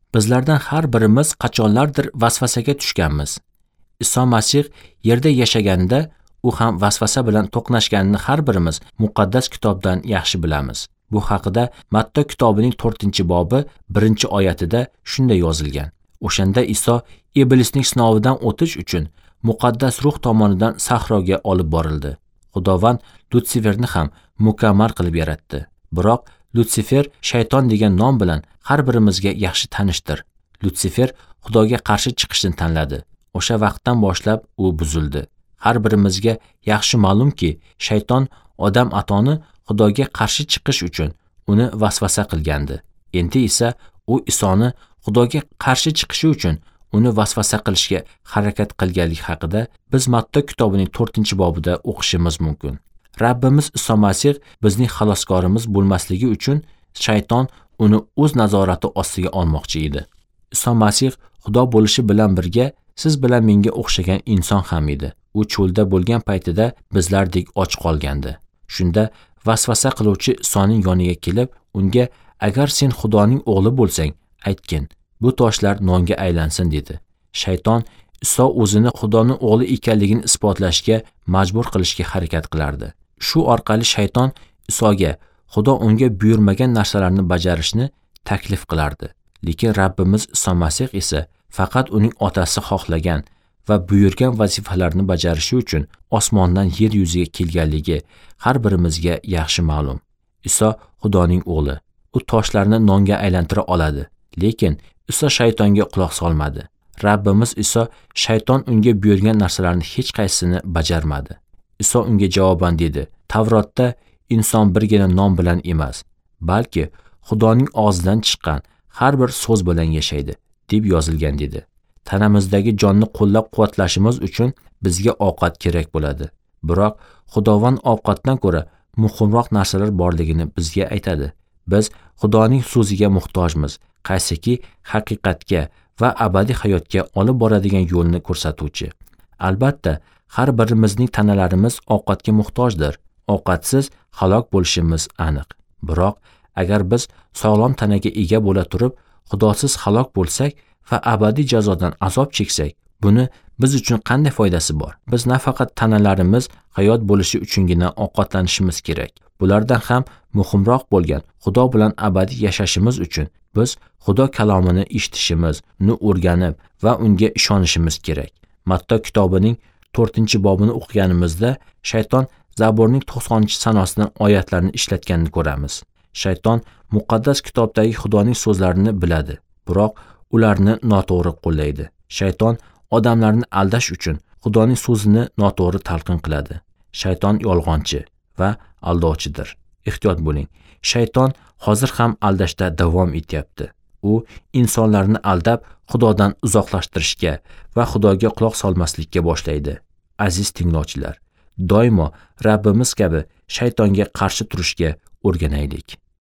Bizlardan har birimiz qachonlardir vasvasaga tushganmiz. Iso Masih yerda yashaganida u ham vasvasa bilan to'qnashganini har birimiz muqaddas kitobdan yaxshi bilamiz. Bu haqida Matta kitobining 4-bobi 1-oyatida shunday yozilgan. O'shanda Iso iblisning sinovidan o'tish uchun muqaddas ruh tomonidan sahroga olib borildi. Xudovand Lutsiferni ham mukammal qilib yaratdi. Biroq Lutsifer shayton degan nom bilan har birimizga yaxshi tanishdir. Lutsifer Xudoga qarshi chiqishni tanladi. O'sha vaqtdan boshlab u buzildi. Har birimizga yaxshi ma'lumki, shayton odam atoni Xudoga qarshi chiqish uchun uni vasvasa qilgandi. Endi esa u Isoni Xudoga qarshi chiqishi uchun uni vasvasa qilishga harakat qilganlik haqida biz Matta kitobining 4-bobida o'qishimiz mumkin. Rabbimiz Iso Masih bizning xaloskorimiz bo'lmasligi uchun shayton uni o'z nazorati ostiga olmoqchi edi. Iso Masih Xudo bo'lishi bilan birga siz bilan menga o'xshagan inson ham edi. U cho'lda bo'lgan paytida bizlardek och qolgandi. Shunda vasvasa qiluvchi Isoning yoniga kelib, unga agar sen Xudoning o'g'li bo'lsang, aytgin, bu toshlar nonga aylansin dedi. Shayton Iso o'zini Xudoning o'g'li ekanligini isbotlashga majbur qilishga harakat qilardi. Shu orqali shayton Isoga Xudo unga buyurmagan narsalarni bajarishni taklif qilardi. Lekin Rabbimiz Iso Masih esa faqat uning otasi xohlagan va buyurgan vazifalarni bajarishi uchun osmondan yer yuziga kelganligi har birimizga yaxshi ma'lum. Iso Xudoning o'g'li. U toshlarni nonga aylantira oladi. Lekin Iso shaytonga quloq solmadi. Rabbimiz Iso shayton unga buyurgan narsalarning hech qaysisini bajarmadi. Iso unga javoban dedi: Tavrotda inson birgina non bilan emas, balki Xudoning og'zidan chiqqan har bir so'z bilan yashaydi, deb yozilgan dedi. Tanamizdagi jonni qo'llab-quvvatlashimiz uchun bizga ovqat kerak bo'ladi. Biroq Xudovand ovqatdan ko'ra muhimroq narsalar borligini bizga aytadi. Biz Xudoning so'ziga muhtojmiz, qaysiki haqiqatga va abadiy hayotga olib boradigan yo'lni ko'rsatuvchi. Albatta, har birimizning tanalarimiz ovqatga muhtojdir. Ovqatsiz halok bo'lishimiz aniq. Biroq agar biz sog'lom tanaga ega bo'la turib, Xudosiz halok bo'lsak va abadiy jazodan azob cheksak, buni biz uchun qanday foydasi bor? Biz nafaqat tanalarimiz hayot bo'lishi uchungina ovqatlanishimiz kerak. Bulardan ham muhimroq bo'lgan Xudo bilan abadiy yashashimiz uchun biz Xudo kalomini eshitishimiz, uni o'rganib va unga ishonishimiz kerak. Matta kitobining 4-bobini o'qiganimizda shayton Zaburning 90-sanosidan oyatlarni ishlatganini ko'ramiz. Shayton muqaddas kitobdagi Xudoning so'zlarini biladi, biroq ularni noto'g'ri qo'llaydi. Shayton odamlarni aldash uchun Xudoning so'zini noto'g'ri talqin qiladi. Shayton yolg'onchi va aldovchidir. Ehtiyot bo'ling. Shayton hozir ham aldashda davom etyapti. U insonlarni aldab Xudodan uzoqlashtirishga va Xudoga quloq solmaslikka boshlaydi. Aziz tinglovchilar, doimo Rabbimiz kabi shaytonga qarshi turishga o'rganaylik.